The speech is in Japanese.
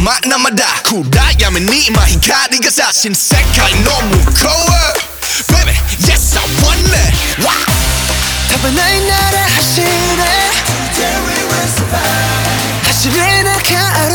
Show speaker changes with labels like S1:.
S1: まなまだ暗闇に今光が差し世界の向こう Baby yes I want it wow
S2: 飛ばないなら走れ走りながら